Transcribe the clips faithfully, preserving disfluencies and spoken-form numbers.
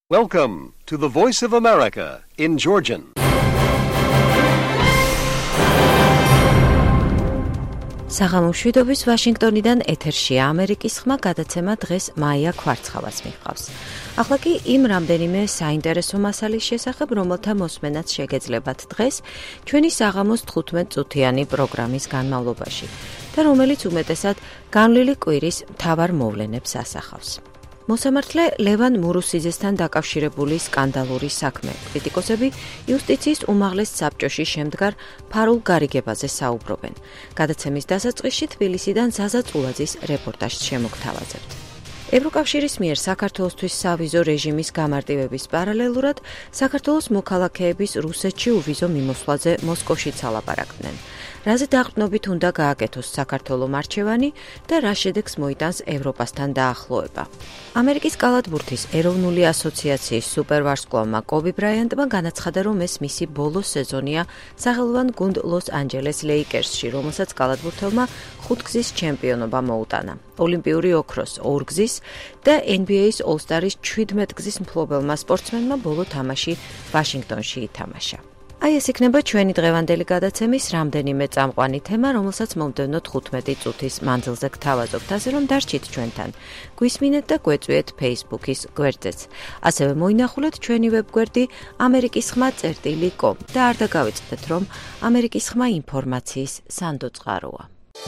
Welcome to the Voice of America in Georgian. საღამოშვიდობის ვაშინგტონიდან ეთერშია ამერიკის ხმა გადაცემა დღეს მაია ქვარცხავას მიჰყავს. ახლა კი იმ რამდენიმე საინტერესო მასალის შესახებ, რომელთა მოსმენაც შეგეძლებათ დღეს ჩვენი საღამოს თხუთმეტ წუთიანი პროგრამის განმავლობაში და რომელიც უმეტესად განვლილი კვირის მთავარ მოვლენებს ასახავს. მოსამართლე ლევან მურუსიძესთან დაკავშირებული სკანდალური საქმე. კრიტიკოსები იუსტიციის უმაღლეს საბჭოში შემდგარ ფარულ გარიგებაზე საუბრობენ. გადაცემის დასაწყისში თბილისიდან ზაზა წულაძის რეპორტაჟს შემოგთავაზებთ. ევროკავშირის მიერ საქართველოსთვის სავიზო რეჟიმის გამარტივების პარალელურად საქართველოს მოქალაქეების რუსეთში უვიზო მიმოსვლაზე მოსკოვშიც ალაპარაკდნენ. რაზე დაყრდნობით უნდა გააკეთოს საქართველოს მარჩევანი და რა შედეგს მოიტანს ევროპასთან დაახლოება. ამერიკის კალათბურთის ეროვნული ასოციაციის სუპერვარსკვლავმა კობი ბრაიანტმა განაცხადა, რომ ეს მისი ბოლო სეზონია სახელოვან გუნდ ლოს ანჯელეს ლეიკერსში, რომელსაც კალათბურთელმა ხუთგზის ჩემპიონობა მოუტანა. ოლიმპიური ოქროს ორგზის და ენ ბი ეის ოლსტარის შვიდმეტგზის მფლობელმა სპორტსმენმა ბოლო თამაში ვაშინგტონში ითამაშა. აი ეს იქნება ჩვენი დღევანდელი გადაცემის რამდენიმე წამყვანი თემა, რომელსაც მომდევნო თხუთმეტი წუთის მანძილზე გთავაზობთ, ასე რომ დარჩით ჩვენთან. გვისმინეთ და გვეწვიეთ Facebook-ის გვერდზეც. ასევე მოინახულეთ ჩვენი ვებგვერდი ამერიკის ხმა წერტილი კომ და არ დაგავიწყდეთ, რომ ამერიკის ხმა ინფორმაციის სანდო წყაროა.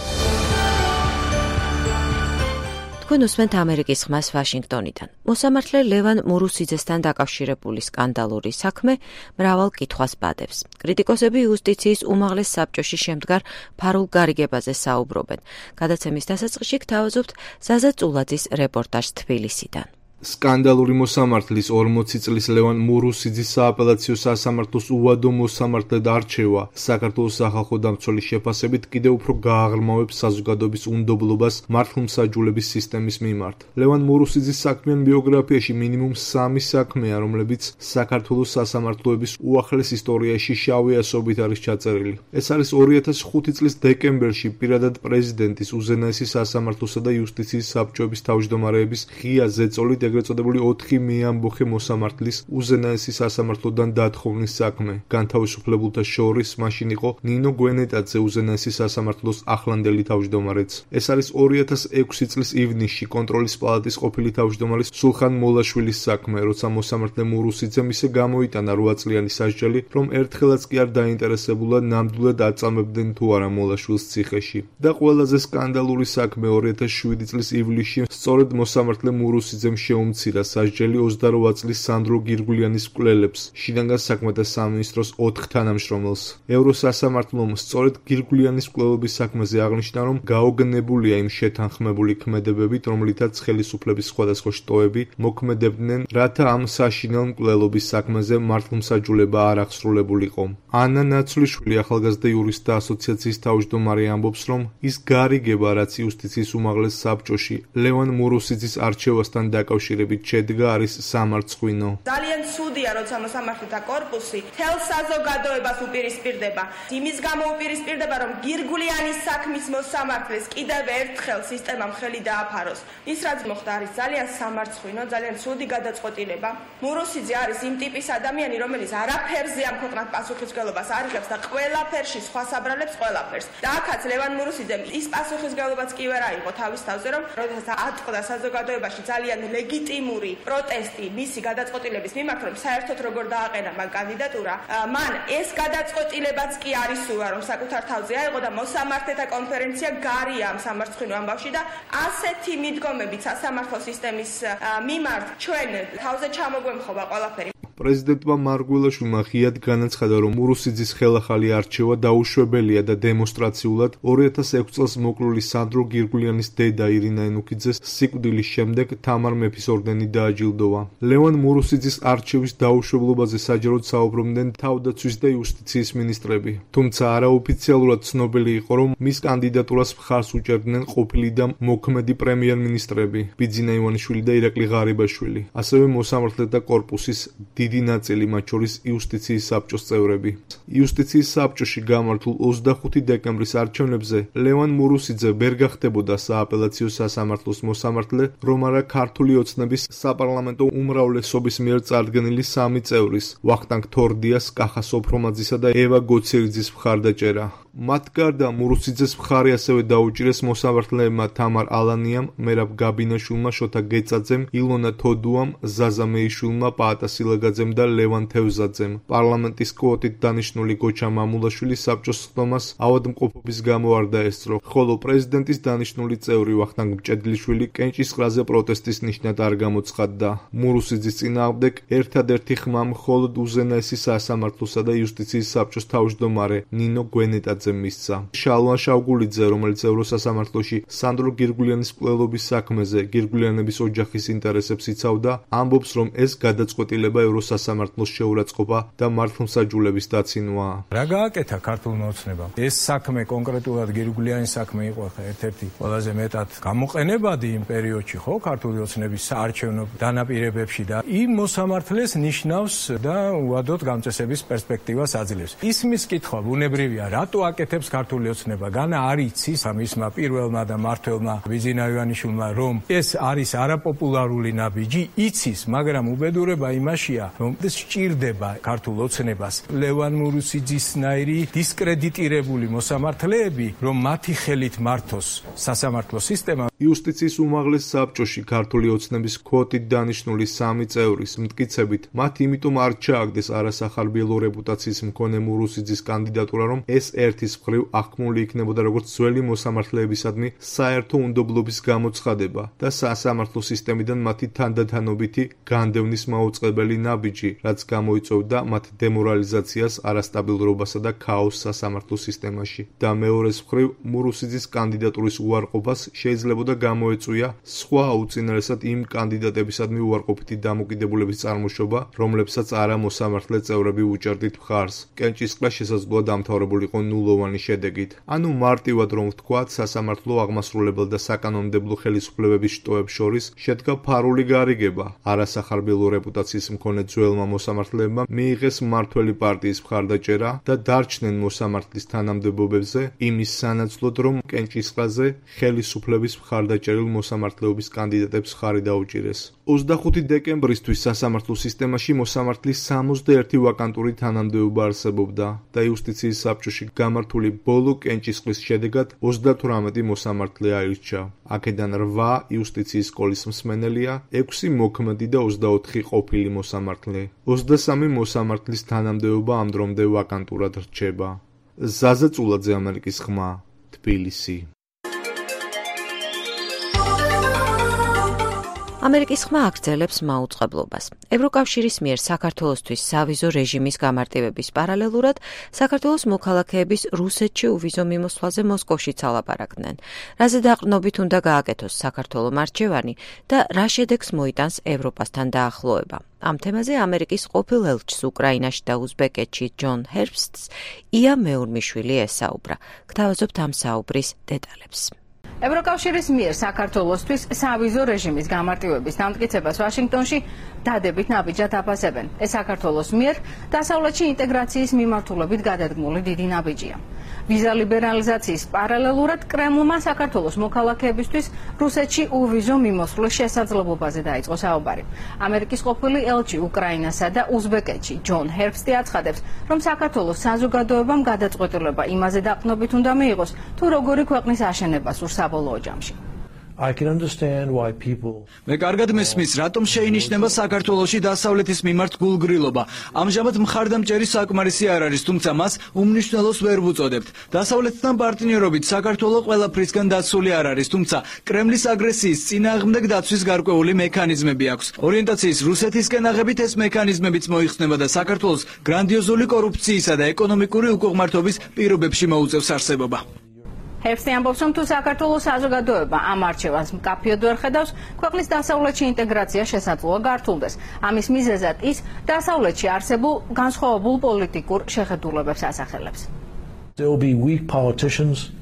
თქვენ უსმენთ ამერიკის ხმას ვაშინგტონიდან. მოსამართლე ლევან მურუსიძესთან დაკავშირებული სკანდალური საქმე მრავალ კითხვას ბადებს. კრიტიკოსები იუსტიციის უმაღლეს საბჭოში შემდგარ ფარულ გარიგებაზე საუბრობენ. გადაცემის დასაწყისში გთავაზობთ ზაზა წულაძის რეპორტაჟს თბილისიდან. სკანდალური მოსამართლის ორმოცი წლის ლევან მურუსიძის სააპელაციო სასამართლოს უვადო მოსამართლედ არჩევა საქართველოს სახალხო დამცველის შეფასებით კიდევ უფრო გააღრმავებს საზოგადოების უნდობლობას მართლმსაჯულების სისტემის მიმართ. ლევან მურუსიძის საქმიან ბიოგრაფიაში მინიმუმ სამი საქმეა, რომლებიც საქართველოს სასამართლოების უახლეს ისტორიაში შავი ასობით არის ჩაწერილი. ეს არის ორი ათას ხუთი წლის დეკემბერში პირადად პრეზიდენტის, უზენაესი სასამართლოსა და იუსტიციის საბჭოების თავმჯდომარეების ღია ზეწოლით ეგრეთ წოდებული ოთხი მეამბოხე მოსამართლის უზენაესი სასამართლოდან დათხოვნის საქმე. განთავისუფლებულთა შორის მაშინ იყო ნინო გვენეტაძე, უზენაესი სასამართლოს ახლანდელი თავმჯდომარეც. ეს არის ორი ათას ექვსი წლის ივნისში კონტროლის პალატის ყოფილი თავმჯდომარის სულხან მოლაშვილის საქმე, როცა მოსამართლე მურუსიძემ ისე გამოიტანა რვა წლიანი სასჯელი, რომ ერთხელაც კი არ დაინტერესებულა ნამდვილად აწამებდნენ თუ არა მოლაშვილს ციხეში. და ყველაზე სკანდალური საქმე ორი ათას შვიდი წლის ივლისში სწორედ მოსამართლე მურუსიძემ შეუმცირა სასჯელი ოცდარვა წლის სანდრო გირგულიანის მკვლელებს, შინაგან საქმეთა სამინისტროს ოთხ თანამშრომელს. ევროსასამართლომ სწორედ გირგულიანის მკვლელობის საქმეზე აღნიშნა, რომ გაოგნებულია იმ შეთანხმებული ქმედებებით, რომლითაც ხელისუფლების სხვადასხვა შტოები მოქმედებდნენ, რათა ამ საშინელ მკვლელობის საქმეზე მართლმსაჯულება არ აღსრულებულიყო. ანა ნაცვლიშვილი, ახალგაზრდა იურისტთა ასოციაციის თავმჯდომარე, ამბობს, რომ ის გარიგება, რაც იუსტიციის უმაღლეს საბჭოში ლევან მურუსიძის არჩევასთან დაკავშირებით შედგა, არის სამარცხვინო. ძალიან ცუდია, როცა მოსამართლეთა კორპუსი თელ საზოგადოებას უპირისპირდება. იმის გამო უპირისპირდება, რომ გირგულიანის საქმის მოსამართლეს კიდევ ერთხელ სისტემამ ხელი დააფაროს. ის რაც მოხდა არის ძალიან სამარცხვინო, ძალიან ცუდი გადაწყვეტილება. მურუსიძე არის იმ ტიპის ადამიანი, რომელიც არაფერზე ამ ქვეყნად პასუხისმგებლობას არ იღებს და ყველაფერში სხვას აბრალებს ყველაფერს. და აქაც ლევან მურუსიძემ ის პასუხისმგებლობაც კი ვერ აიღო თავის თავზე, რომ როდესაც ატყდა საზოგადოებაში ძალიან ლეგიტიმური პროტესტი მისი გადაწყვეტილების მიმართ, რომ საერთოდ როგორ დააყენა მან კანდიდატურა, მან ეს გადაწყვეტილებაც კი არის სულა, რომ საკუთარ თავზე აიღო და მოსამართლეთა კონფერენცია გარია ამ სამარცხვინო ამბავში და ასეთი მიდგომებით სასამართლო სისტემის მიმართ ჩვენ თავზე ჩამოგვემხობა ყველაფერი. პრეზიდენტმა მარგველაშვილმა ღიად განაცხადა, რომ მურუსიძის ხელახალი არჩევა დაუშვებელია და დემონსტრაციულად ორი ათას ექვსი წელს მოკლული სანდრო გირგულიანის დედა ირინა ენუქიძეს სიკვდილის შემდეგ თამარ მეფის ორდენით დააჯილდოვა. ლევან მურუსიძის არჩევის დაუშვებლობაზე საჯაროდ საუბრობდნენ თავდაცვის და იუსტიციის მინისტრები. თუმცა არაოფიციალურად ცნობილი იყო, რომ მის კანდიდატურას მხარს უჭერდნენ ყოფილი და მოქმედი პრემიერ-მინისტრები ბიძინა ივანიშვილი და ირაკლი ღარიბაშვილი, ასევე მოსამართლეთა კორპუსის დიდი ნაწილი, მათ შორის იუსტიციის საბჭოს წევრები. იუსტიციის საბჭოში გამართულ ოცდახუთი დეკემბრის არჩევნებზე ლევან მურუსიძე ვერ გახდებოდა სააპელაციო სასამართლოს მოსამართლე, რომ არა ქართული ოცნების საპარლამენტო უმრავლესობის მიერ წარდგენილი სამი წევრის, ვახტანგ თორდიას, კახა სოფრომაძისა და ევა გოცირიძის მხარდაჭერა. მათ გარდა მურუსიძეს მხარი ასევე დაუჭირეს მოსამართლეებმა თამარ ალანიამ, მერაბ გაბინაშვილმა, შოთა გეწაძემ, ილონა თოდუამ, ზაზა მეიშვილმა, პაატა სილაგაძემ და ლევან თევზაძემ. პარლამენტის კვოტით დანიშნული გოჩა მამულაშვილი საბჭოს ხდომას ავადმყოფობის გამო არ დაესწრო, ხოლო პრეზიდენტის დანიშნული წევრი ვახტანგ მჭედლიშვილი კენჭისყრაზე პროტესტის ნიშნად არ გამოცხადდა. მურუსიძის წინააღმდეგ ერთადერთი ხმა მხოლოდ უზენაესი სასამართლოსა და იუსტიციის საბჭოს თავმჯდომარე ნინო გვენეტაძე მისცა. შალვა შავგულიძე, რომელიც ევროსასამართლოში სანდრო გირგულიანის მკვლელობის საქმეზე გირგულიანების ოჯახის ინტერესებს იცავდა, ამბობს, რომ ეს გადაწყვეტილება ევროსასამართლოს შეურაცხყოფა და მართლმსაჯულების დაცინვაა. რა გააკეთა ქართულმა ოცნებამ? ეს საქმე კონკრეტულად გირგულიანის საქმე იყო ხა ერთ-ერთი ყველაზე მეტად გამოყენებადი იმ პერიოდში, ხო, ქართული ოცნების საარჩევნო დანაპირებებში და იმ მოსამართლეს ნიშნავს და უადოდ გამწესების პერსპექტივას აძლევს. ისმის კითხვა ბუნებრივია, რატო აკეთებს ქართული ოცნება? განა არ იცის მისმა პირველმა და მართველმა ბიძინა ივანიშვილმა, რომ ეს არის არაპოპულარული ნაბიჯი, იცის, მაგრამ უბედურება იმაშია, რომ ეს სჭირდება ქართულ ოცნებას ლევან მურუსიძისნაირი დისკრედიტირებული მოსამართლეები, რომ მათი ხელით მართოს სასამართლო სისტემა. იუსტიციის უმაღლეს საბჭოში ქართული ოცნების კვოტით დანიშნული სამი წევრის მტკიცებით, მათ იმიტომ არ ჩააგდეს არასახარბიელო რეპუტაციის მქონე მურუსიძის კანდიდატურა, რომ ეს ერთის მხრივ აღქმული იქნებოდა როგორც ძველი მოსამართლეებისადმი საერთო უნდობლობის გამოცხადება და სასამართლო სისტემიდან მათი თანდათანობითი განდევნის მაუწყებელი ნაბიჯი, რაც გამოიწვევდა მათ დემორალიზაციას, არასტაბილურობასა და ქაოსს სასამართლო სისტემაში. და მეორეს მხრივ მურუსიძის კანდიდატურის უარყოფას შეიძლებოდა გამოეწვია სხვა უწინარესად იმ კანდიდატებისადმი უარყოფითი დამოკიდებულების წარმოშობა, რომლებსაც არა მოსამართლე წევრები უჭერდით მხარს. კენჭისყრა შესაძლოა დამთავრებულიყო ნულოვანი შედეგით. ანუ მარტივად რომ ვთქვათ, სასამართლო აღმასრულებელ და საკანონმდებლო ხელისუფლებების შტოებს შორის შედგა ფარული გარიგება. არასახარბიელო რეპუტაციის მქონე ძველმა მოსამართლეებმა მიიღეს მმართველი პარტიის მხარდაჭერა და დარჩნენ მოსამართლის თანამდებობებზე იმის სანაცვლოდ, რომ კენჭისყრაზე ხელისუფლების მხარდაჭერილ მოსამართლეობის კანდიდატებს ხარი დაუჭირეს. ოცდახუთი დეკემბრისთვის სასამართლო სისტემაში მოსამართლის სამოცდაერთი ვაკანტური თანამდებობა არსებობდა და იუსტიციის საბჭოში გამართული ბოლო კენჭისყრის შედეგად ოცდათვრამეტი მოსამართლე აირჩა. აქედან რვა იუსტიციის სკოლის მსმენელია, ექვსი მოქმედი და ოცდაოთხი ყოფილი მოსამართლე. ოცდასამი მოსამართლის თანამდებობა ამ დრომდე ვაკანტურად რჩება. ზაზა წულაძე, ამერიკის ხმა, თბილისი. ამერიკის ხმა აგრძელებს მაუწყებლობას. ევროკავშირის მიერ საქართველოსთვის სავიზო რეჟიმის გამარტივების პარალელურად საქართველოს მოქალაქეების რუსეთში უვიზო მიმოსვლაზე მოსკოვშიც ალაპარაკდნენ. რაზე დაყრდნობით უნდა გააკეთოს საქართველოს არჩევანი და რა შედეგს მოიტანს ევროპასთან დაახლოება. ამ თემაზე ამერიკის ყოფილ ელჩს უკრაინაში და უზბეკეთში ჯონ ჰერბსტს ია მეურმიშვილი ესაუბრა. გთავაზობთ ამ საუბრის დეტალებს. ევროკავშირის მიერ საქართველოსთვის სავიზო რეჟიმის გამარტივების დამტკიცებას ვაშინგტონში დადებით ნაბიჯად აფასებენ. ეს საქართველოს მიერ დასავლეთში ინტეგრაციის მიმართულებით გადადგმული დიდი ნაბიჯია. ვიზა ლიბერალიზაციის პარალელურად კრემლმა საქართველოს მოქალაქეებისთვის რუსეთში უვიზო მიმოსვლის შესაძლებლობაზე დაიწყო საუბარი. ამერიკის ყოფილი ელჩი უკრაინასა და უზბეკეთში ჯონ ჰერბსტი აცხადებს, რომ საქართველოს საზოგადოებამ გადაწყვეტილება იმაზე დაყრდნობით უნდა მიიღოს, თუ როგორი ქვეყნის აშენებას სურს საბოლოო ჯამში. I can understand why people მე კარგად მესმის, რატომ შეინიშნება საქართველოში დასავლეთის მიმართ გულგრილობა. ამჟამად მხარდამჭერი საკმარისი არ არის, თუმცა მას უმნიშვნელოს ვერ ვუწოდებთ. დასავლეთთან პარტნიორობით საქართველო ყველაფრისგან დაცული არ არის, თუმცა კრემლის აგრესიის წინააღმდეგ დაცვის გარკვეული მექანიზმები აქვს. ორიენტაციის რუსეთისკენ აღებით ეს მექანიზმებიც მოიხსნება და საქართველოს გრანდიოზული კორუფციისა და ეკონომიკური უკუღმართობის პირობებში მოუწევს არსებობა. ჰერბსტი ამბობს, რომ თუ საქართველოს საზოგადოება ამ არჩევანს მკაფიოდ ვერ ხედავს, ქვეყნის დასავლეთში ინტეგრაცია შესაძლოა გართულდეს. ამის მიზეზად ის დასავლეთში არსებულ განსხვავებულ პოლიტიკურ შეხედულებებს ასახელებს. there will be weak politicians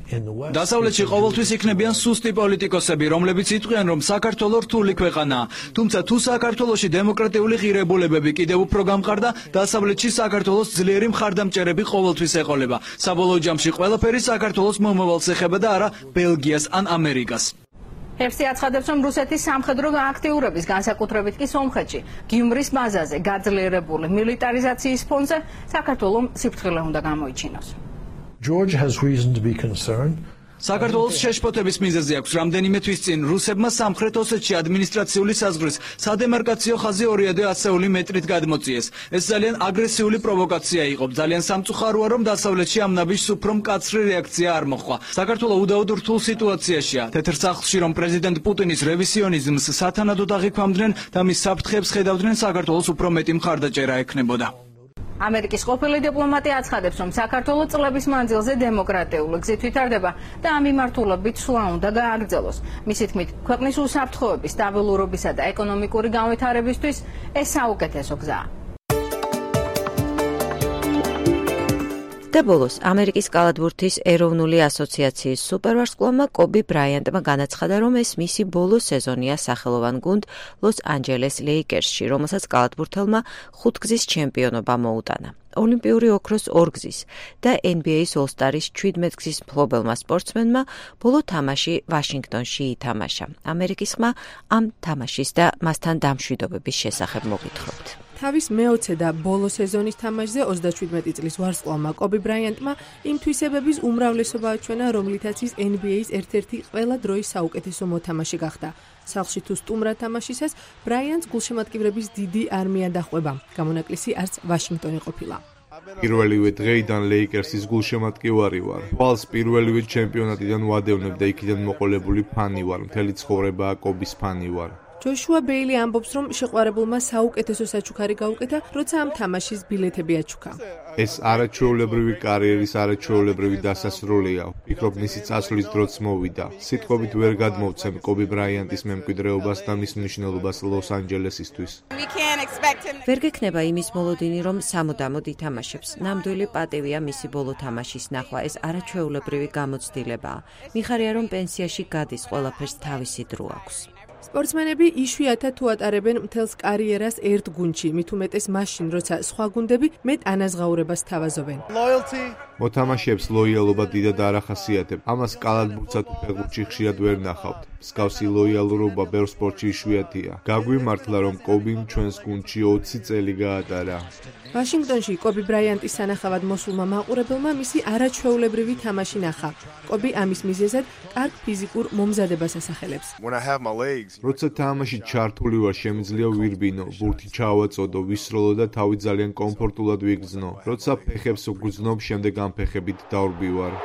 in the West. დასავლეთში ყოველთვის იქნებიან სუსტი პოლიტიკოსები, რომლებიც იტყვიან, რომ საქართველო რთული ქვეყანაა. თუმცა თუ საქართველოში დემოკრატიული ღირებულებები კიდევ უფრო გამყარდა, დასავლეთში საქართველოს ძლიერი მხარდამჭერები ყოველთვის ეყოლება. საბოლოო ჯამში ყველაფერი საქართველოს მომავალს ეხება და არა ბელგიას ან ამერიკას. ჰერცი აცხადებს, რომ რუსეთის სამხედრო აქტიურობის განსაკუთრებით კი სომხეთში გიუმრის ბაზაზე გაძლიერებული მილიტარიზაციის ფონზე საქართველომ სიფრთხილე უნდა გამოიჩინოს. Georgia has reason to be concerned. საქართველოს შეშფოთების მიზეზი აქვს რამდენიმე თვის წინ რუსებმა სამხრეთ ოსეთში ადმინისტრაციული საზღვრის სადემარკაციო ხაზი ორიოდე ათეული მეტრით გადმოწიეს. ეს ძალიან აგრესიული პროვოკაცია იყო. ძალიან სამწუხაროა, რომ დასავლეთში ამ ნაბიჯს უფრო მკაცრი რეაქცია არ მოჰყვა. საქართველო უდაოდ რთულ სიტუაციაშია. თეთრ სახლში რომ პრეზიდენტ პუტინის რევიზიონიზმს სათანადოდ აღიქვამდნენ და მის საფრთხეებს ხედავდნენ, საქართველოს უფრო მეტი მხარდაჭერა ექნებოდა. ამერიკის ყოფილი დიპლომატი აცხადებს, რომ საქართველო წლების მანძილზე დემოკრატიულ გზით ვითარდება და ამ მიმართულებით სვლა უნდა გააგრძელოს. მისი თქმით, ქვეყნის უსაფრთხოების, სტაბილურობისა და ეკონომიკური განვითარებისთვის ეს საუკეთესო გზაა. და ბოლოს, ამერიკის კალათბურთის ეროვნული ასოციაციის სუპერვარსკვლავმა კობი ბრაიანტმა განაცხადა, რომ ეს მისი ბოლო სეზონია სახელოვან გუნდ ლოს-ანჯელეს ლეიკერსში, რომელსაც კალათბურთელმა ხუთგზის ჩემპიონობა მოუტანა. ოლიმპიური ოქროს ორგზის და ენ ბი ეის ოლსტარის შვიდმეტგზის მფლობელმა სპორტსმენმა ბოლო თამაში ვაშინგტონში ითამაშა. ამერიკის ხმა ამ თამაშის და მასთან დამშვიდობების შესახებ მოგითხრობთ. თავის მეოცე და ბოლო სეზონის თამაშზე ოცდაშვიდმეტი წლის ვარსკვლავმა კობი ბრაიანტმა იმ თვისებების უმრავლესობა აჩვენა, რომლითაც ის ენ ბი ეის ერთ-ერთი ყველა დროის საუკეთესო მოთამაშე გახდა. სახლში თუ სტუმრად თამაშისას ბრაიანტს გულშემატკივრების დიდი არმია დაჰყვება. გამონაკლისი არც ვაშინგტონი ყოფილა. პირველივე დღეიდან ლეიკერსის გულშემატკივარი ვარ. თვალს პირველივე ჩემპიონატიდან ვადევნებ და იქიდან მოყოლებული ფანი ვარ. მთელი ცხოვრებაა კობის ფანი ვარ. ჯოშუა ბეილი ამბობს, რომ შეყვარებულმა საუკეთესო საჩუქარი გაუკეთა, როცა ამ თამაშის ბილეთები აჩუქა. ეს არაჩვეულებრივი კარიერის არაჩვეულებრივი დასასრულია. ვფიქრობ, მისი წასვლის დროც მოვიდა. სიტყვებით ვერ გადმოვცემ კობი ბრაიანტის მემკვიდრეობას და მის მნიშვნელობას ლოს-ანჯელესისთვის. ვერ გექნება იმის მოლოდინი, რომ სამუდამოდ ითამაშებს. ნამდვილი პატივია მისი ბოლო თამაშის ნახვა. ეს არაჩვეულებრივი გამოცდილებაა. მიხარია, რომ პენსიაში გადის, ყველაფერს თავისი დრო აქვს. სპორტსმენები იშვიათად თუ ატარებენ მთელს კარიერას ერთ გუნდში, მით უმეტეს მაშინ, როცა სხვა გუნდები მეტ ანაზღაურებას თავაზობენ. მოთამაშეებს ლოიალობა დიდად არ ახასიათებ. ამას კალათბურთსა თუ ფეხბურთში ხშირად ვერ ნახავთ. მსგავსი ლოიალურობა ბევრ სპორტში იშვიათია. გაგვიმართლა, რომ კობიმ ჩვენს გუნდში ოცი წელი გაატარა. ვაშინგტონში კობი ბრაიანტის სანახავად მოსულმა მაყურებელმა მისი არაჩვეულებრივი თამაში ნახა. კობი ამის მიზეზად კარგ ფიზიკურ მომზადებას ასახელებს. როცა თამაში ჩართული ვარ, შემიძლია ვირბინო, ბურთი ჩავაწოდო, ვისროლო და თავი ძალიან კომფორტულად ვიგრძნო. როცა ფეხებს ვგრძნობ, შემდეგ ამ ფეხებით დავრბივარ.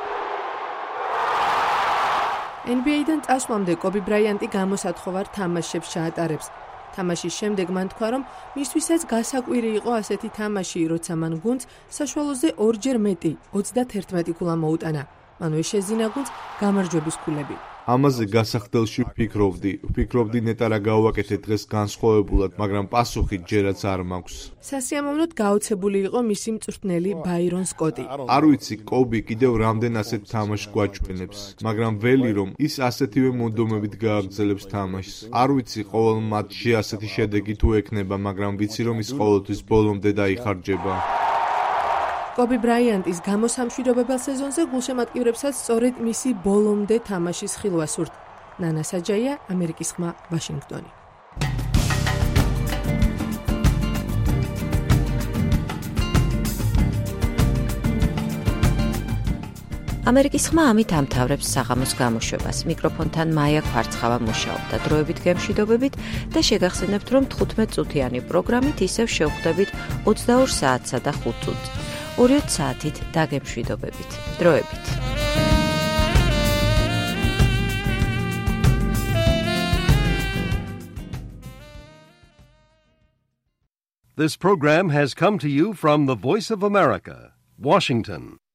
ენ ბი ეიდან წასვლამდე კობი ბრაიანტი გამოსათხოვარ თამაშებს ჩაატარებს. თამაშის შემდეგ მან თქვა, რომ მისთვისაც გასაკვირი იყო ასეთი თამაში, როცა მან გუნდს საშუალოზე ორჯერ მეტი, ოცდაათერთმეტი ქულა მოუტანა. მანვე შეძინა გუნდს გამარჯვების ქულები. ამაზე გასახდელში ვფიქრობდი, ვფიქრობდი ნეტა რა გავაკეთე დღეს განსხვავებულად, მაგრამ პასუხი ჯერაც არ მაქვს. სასიამოვნოდ გაოცებული იყო მისი მწვრთნელი ბაირონ სკოტი. არ ვიცი, კობი კიდევ რამდენ ასეთ თამაშს გვაჩვენებს, მაგრამ ველი რომ ის ასეთივე მონდომებით გააგრძელებს თამაშს. არ ვიცი ყოველ მატჩში ასეთი შედეგი თუ ექნება, მაგრამ ვიცი რომ ის ყოველთვის ბოლომდე დაიხარჯება. კობი ბრაიანტის გამოსამშვიდობებელ სეზონზე გულშემატკივრებსაც სწორედ მისი ბოლომდე თამაშის ხილვა სურთ. ნანა საჯაია, ამერიკის ხმა, ვაშინგტონი. ამერიკის ხმა ამით ამთავრებს საღამოს გამოშვებას. მიკროფონთან მაია ქვარცხავა მუშაობდა. დროებით გემშვიდობებით და შეგახსენებთ, რომ თხუთმეტ წუთიანი პროგრამით ისევ შევხვდებით ოცდაორ საათსა და ხუთ წუთს. ორი საათით დაგემშვიდობებით. დროებით. This program has come to you from the Voice of America, Washington.